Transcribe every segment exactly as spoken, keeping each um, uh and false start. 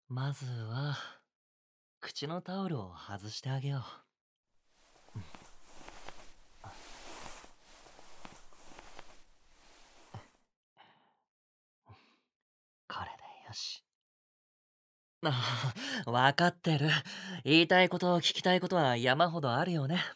まずは、口のタオルを外してあげよう。これでよし。ああ、わかってる。言いたいこと、聞きたいことは山ほどあるよね。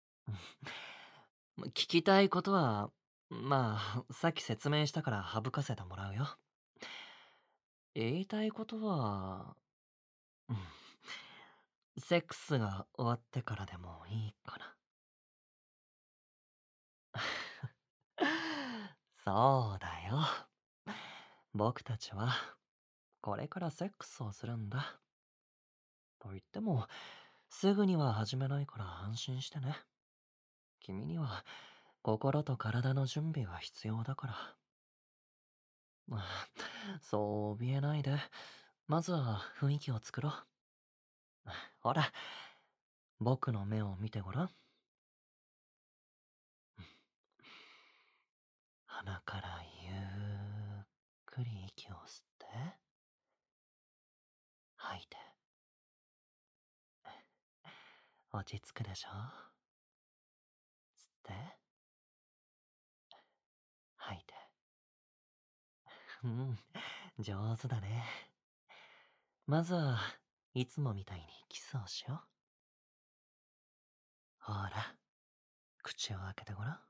聞きたいことは、まあ、さっき説明したから省かせてもらうよ。言いたいことは、うん、セックスが終わってからでもいいかな。そうだよ。僕たちは、これからセックスをするんだ。と言っても、すぐには始めないから安心してね。君には、心と体の準備が必要だから。まあそう怯えないで。まずは雰囲気を作ろう。ほら、僕の目を見てごらん。鼻からゆっくり息を吸って、吐いて。落ち着くでしょ？吸って、吐いて。うん、上手だね。まずは、いつもみたいにキスをしよう。ほら、口を開けてごら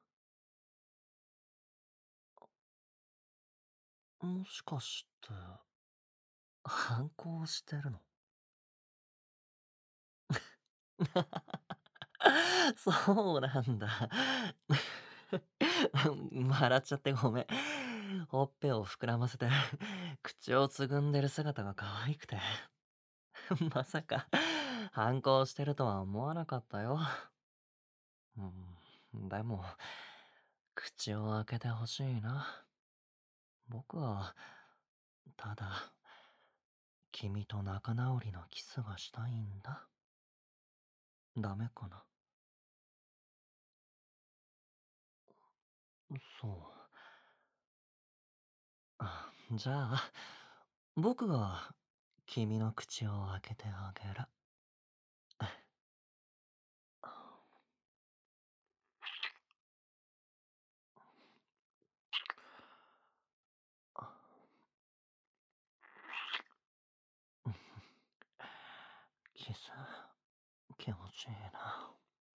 ん。もしかして、反抗してるの？そうなんだ。笑っちゃってごめん。ほっぺを膨らませて、口をつぐんでる姿が可愛くて。まさか、反抗してるとは思わなかったよ。うん、でも、口を開けてほしいな。僕は、ただ、君と仲直りのキスがしたいんだ。ダメかな？そう。あじゃあ、僕が君の口を開けてあげる。キス、気持ちいいな。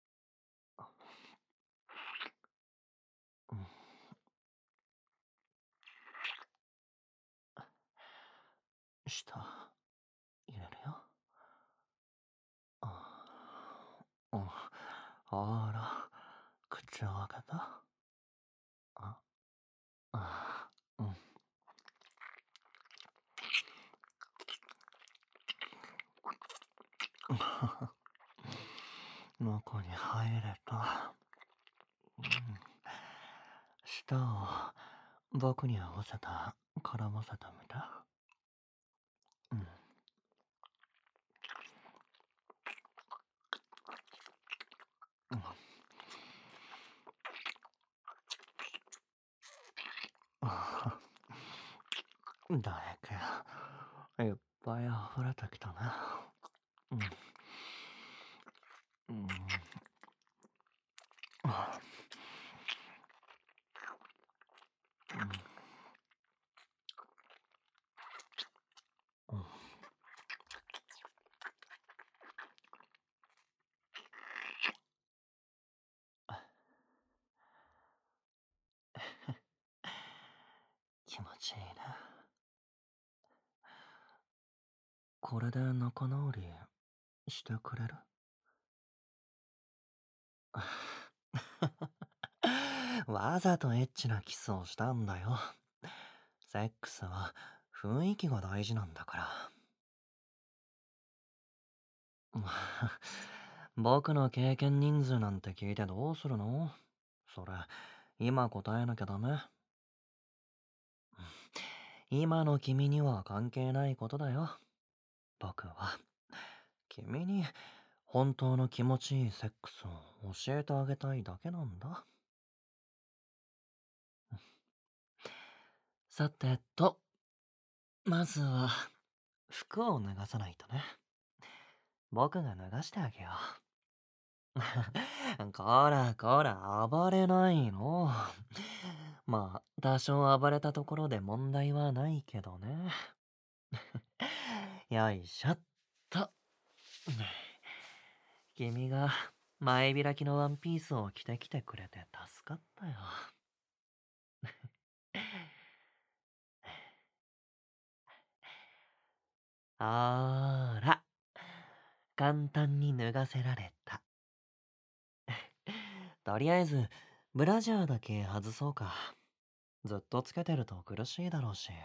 うん、舌、入れるよ。あうん、あら、口を開けた。あ、あ、うん。中に入れた。うん、舌を僕に合わせた、絡ませたみたい。うん。唾液、いっぱい溢れてきたね。うん。うん。あうん。気持ちいいね。これで仲直りしてくれる？わざとエッチなキスをしたんだよ。セックスは雰囲気が大事なんだから。僕の経験人数なんて聞いてどうするの？それ、今答えなきゃダメ。今の君には関係ないことだよ。僕は、君に本当の気持ちいいセックスを教えてあげたいだけなんだ。さてと、まずは、 服を脱がさないとね。僕が脱がしてあげよう。こらこら、暴れないの。まあ、多少暴れたところで問題はないけどね。よいしょっと。君が前開きのワンピースを着てきてくれて助かったよ。あーら、簡単に脱がせられた。とりあえず、ブラジャーだけ外そうか。ずっとつけてると苦しいだろうし。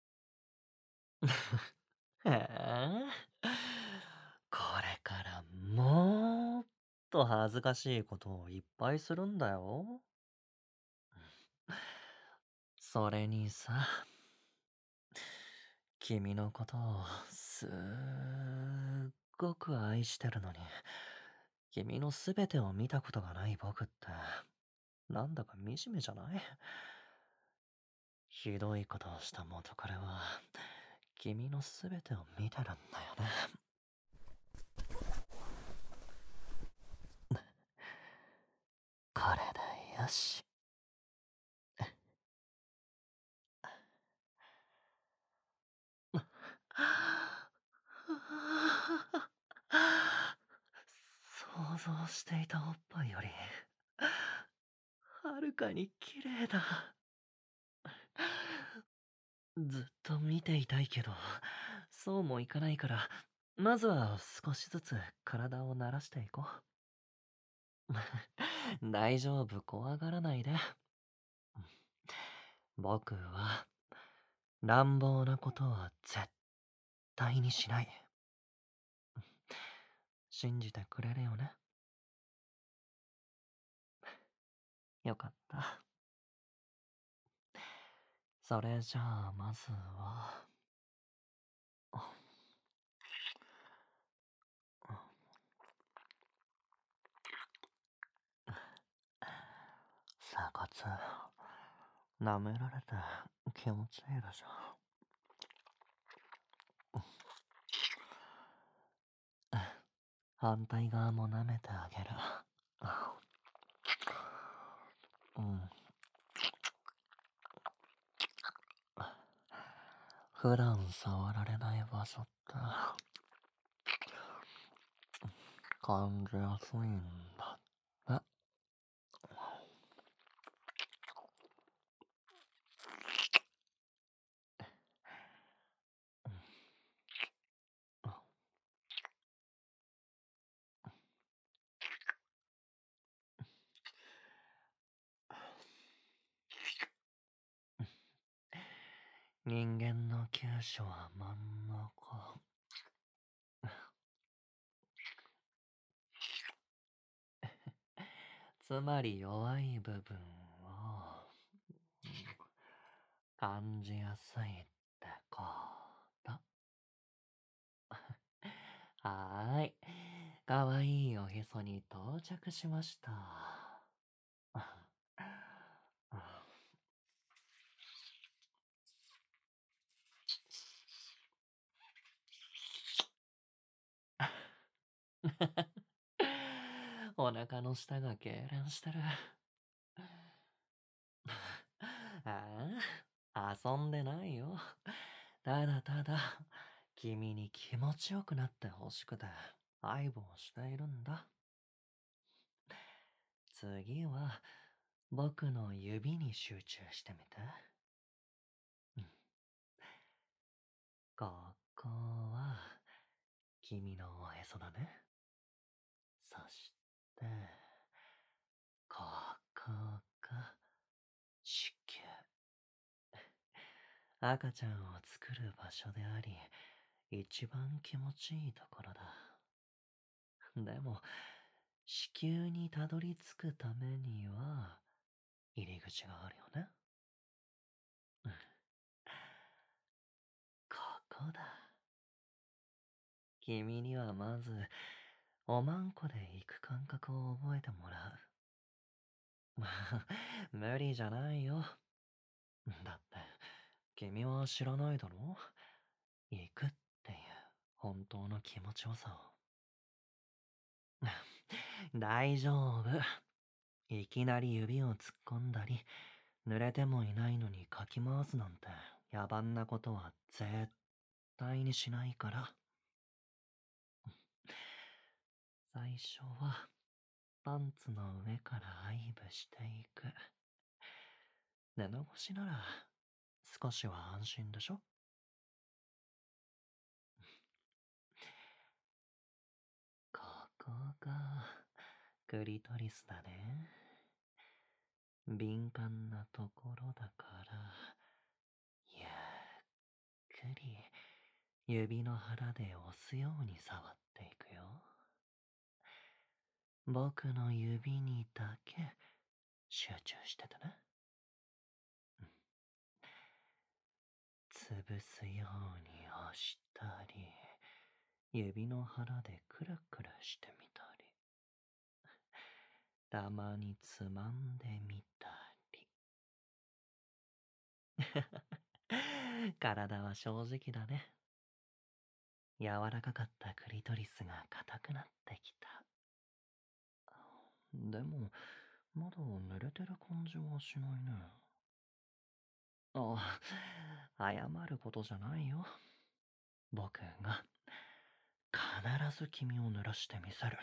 へえ。これからもっと恥ずかしいことをいっぱいするんだよ。それにさ、君のことをすっごく愛してるのに、君のすべてを見たことがない僕って、なんだか惨めじゃない？ひどいことをした元彼は、君のすべてを見てるんだよね。これでよし。想像していたおっぱいより、はるかに綺麗だ。ずっと見ていたいけど、そうもいかないから、まずは少しずつ体を慣らしていこう。大丈夫、怖がらないで。僕は乱暴なことは絶対にしない。信じてくれるよね。よかった。それじゃあまずは、鎖骨、舐められて気持ちいいでしょ。反対側も舐めてあげる。うん。普段触られない場所って感じやすいんだって。人間の急所は真ん中。つまり弱い部分を感じやすいってこと。はーい。かわいいおへそに到着しました。お腹の下が痙攣してる。ああ、遊んでないよ。ただただ、君に気持ちよくなってほしくて、愛撫しているんだ。次は、僕の指に集中してみて。うん、ここは、君のおへそだね。そして、ここが、子宮。赤ちゃんを作る場所であり、一番気持ちいいところだ。でも、子宮にたどり着くためには、入り口があるよね。ここだ。君にはまず、おまんこで行く感覚を覚えてもらう。無理じゃないよ。だって、君は知らないだろ？行くって本当の気持ちよさを。大丈夫。いきなり指を突っ込んだり、濡れてもいないのにかき回すなんて野蛮なことは絶対にしないから。最初はパンツの上から愛撫していく。布越しなら少しは安心でしょ。ここがクリトリスだね。敏感なところだから、ゆっくり指の腹で押すように触っていくよ。僕の指にだけ集中しててね。潰すように押したり、指の腹でクルクルしてみたり、たまにつまんでみたり。体は正直だね。柔らかかったクリトリスが硬くなってきた。でも、まだ濡れてる感じはしないね。ああ、謝ることじゃないよ。僕が必ず君を濡らしてみせる。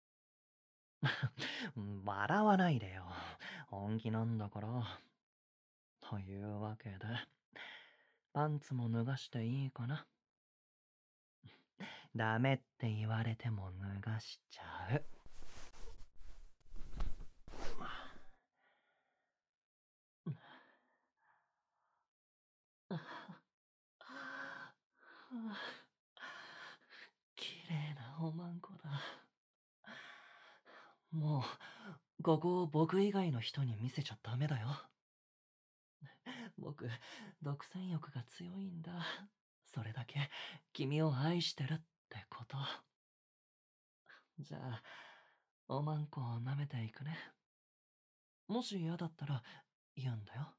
笑わないでよ。本気なんだから。というわけで、パンツも脱がしていいかな。ダメって言われても脱がしちゃう。綺麗なおまんこだ。もう、ここを僕以外の人に見せちゃダメだよ。僕、独占欲が強いんだ。それだけ、君を愛してるってこと。じゃあ、おまんこを舐めていくね。もし嫌だったら、言うんだよ。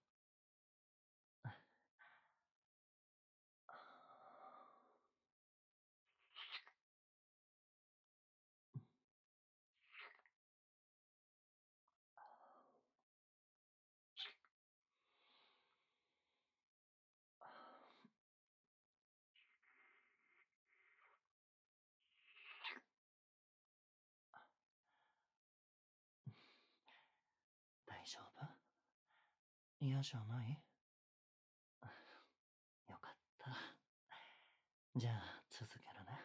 大丈夫？嫌じゃない？よかった。じゃあ、続けるね。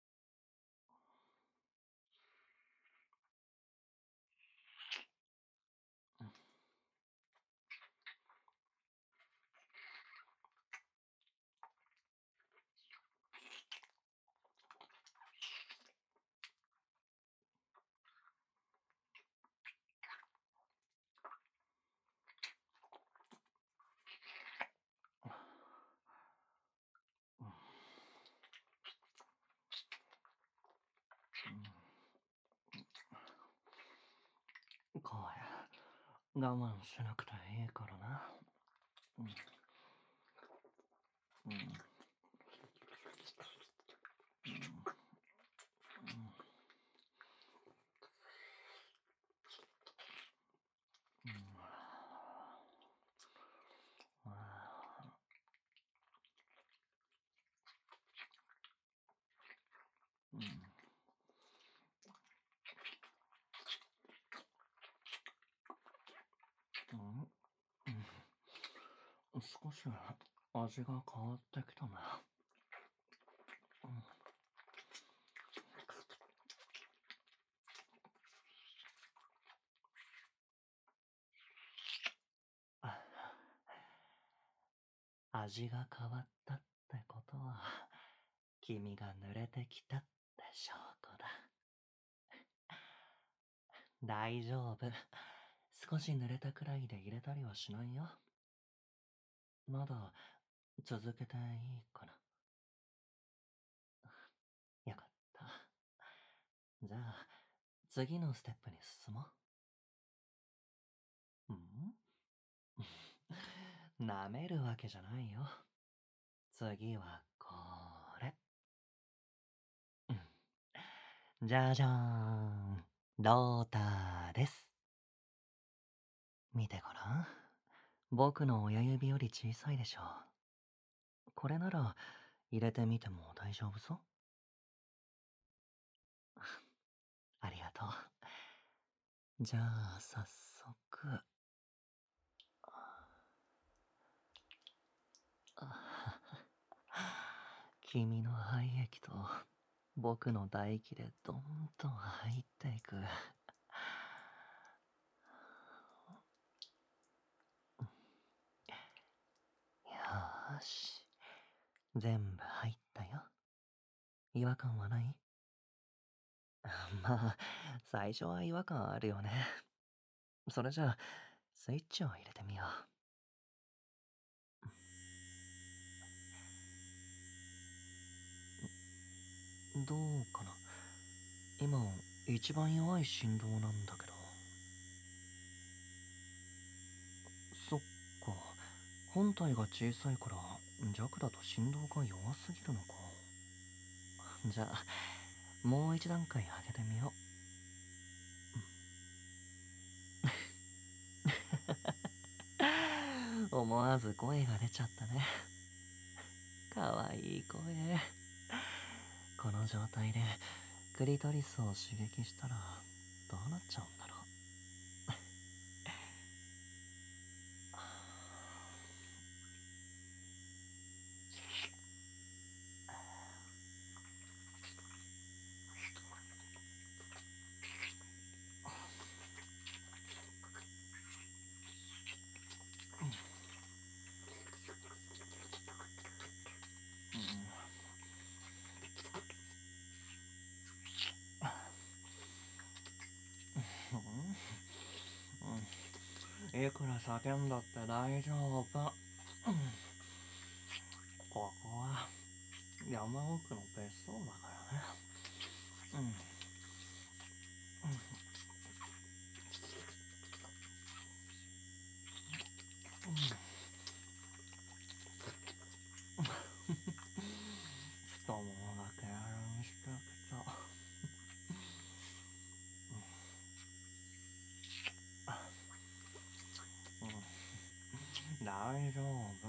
こうや、我慢しなくていいからな。うん。うん。うん。うん。少し味が変わってきたな。うん。味が変わったってことは、君が濡れてきたって証拠だ。大丈夫。少し濡れたくらいで入れたりはしないよ。まだ続けていいかな。よかった。じゃあ、次のステップに進もう。ん舐めるわけじゃないよ。次はこれ。 じゃじゃーん。ロータです。見てごらん。僕の親指より小さいでしょ。これなら入れてみても大丈夫そう？ありがとう。じゃあ、早速。君の肺液と僕の唾液でどんどん入っていく。よーし。全部入ったよ。違和感はない？まあ、最初は違和感あるよね。それじゃあ、スイッチを入れてみよう。どうかな。今、一番弱い振動なんだけど。そっか。本体が小さいから弱だと振動が弱すぎるのか。じゃあ、もう一段階上げてみよう。思わず声が出ちゃったね。かわいい声。この状態でクリトリスを刺激したらどうなっちゃうんだろう。いくら叫んだって大丈夫。ここは山奥の別荘だからね。うん。太ももがけあらにしてきた。大丈夫。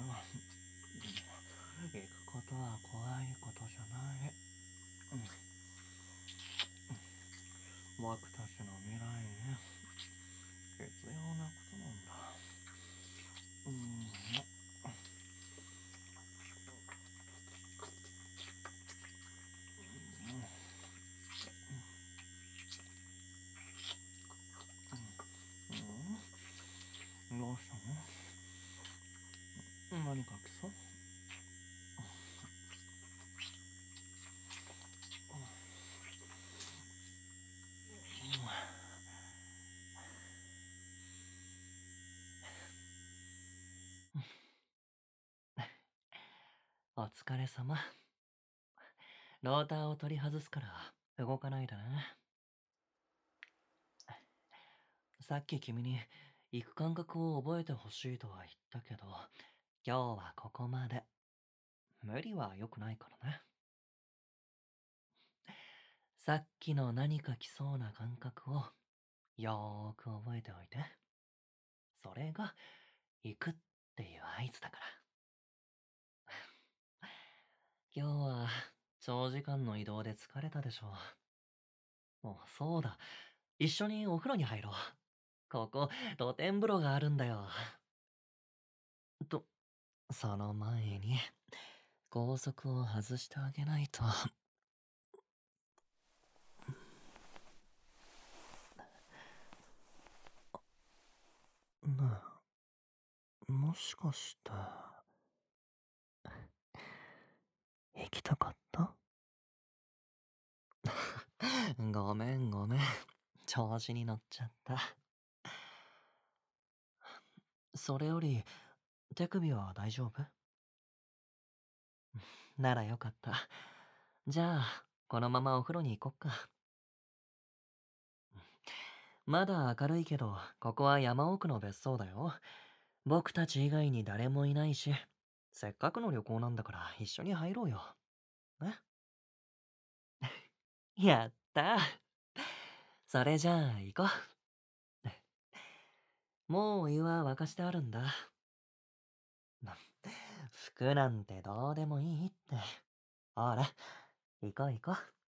行くことは怖いことじゃない。僕たちの未来に必要なことなんだ。うん。どうしたの？何か来そう？お疲れ様。ローターを取り外すから動かないでね。さっき君に行く感覚を覚えてほしいとは言ったけど、今日はここまで。無理は良くないからね。さっきの何か来そうな感覚をよーく覚えておいて。それが行くっていう合図だから。今日は長時間の移動で疲れたでしょう。もうそうだ。一緒にお風呂に入ろう。ここ、露天風呂があるんだよ。と、その前に、高速を外してあげないと。ねえ、もしかして、行きたかった？ごめんごめん。調子に乗っちゃった。それより、手首は大丈夫？ならよかった。じゃあ、このままお風呂に行こっか。まだ明るいけど、ここは山奥の別荘だよ。僕たち以外に誰もいないし、せっかくの旅行なんだから一緒に入ろうよ。ね。やった。それじゃあ行こう。もうお湯は沸かしてあるんだ。な服なんてどうでもいいって。ほら、行こう行こう。